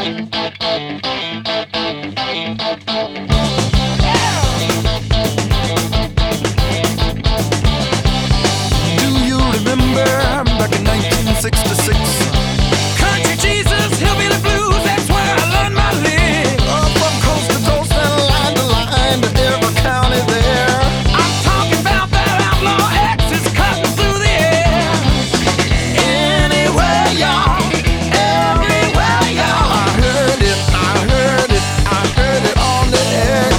Do you remember back in 1966? Country Jesus, hillbilly blues, that's where I learned my lick. From coast to coast and line to line to every county there. I'm talking about that outlaw X's cutting through the air. Anywhere, y'all, everywhere, y'all. I heard it, I heard it, I heard it on the X.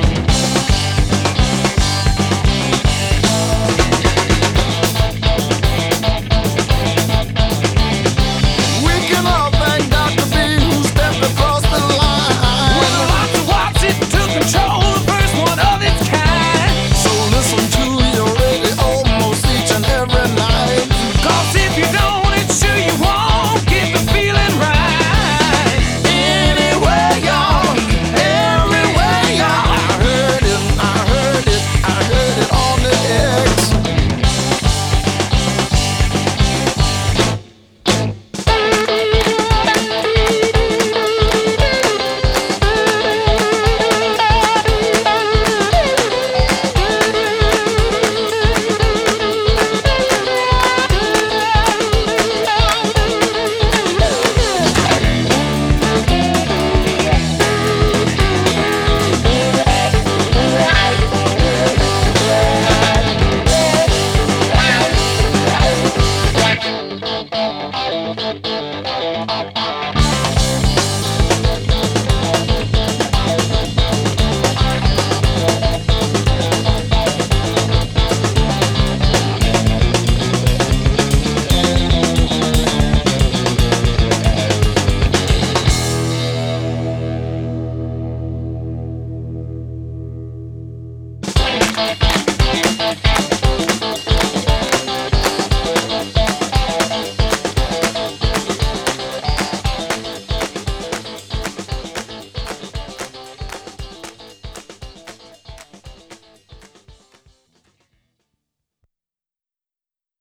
We can all thank Dr. B who stepped across the line. When the lots of watts it took control, the first one of its kind. So listen to your radio almost each and every night. 'Cause if you don't, it's sure you won't get the feeling right. Anywhere, y'all, everywhere, y'all. I heard it, I heard it, I heard it on the X.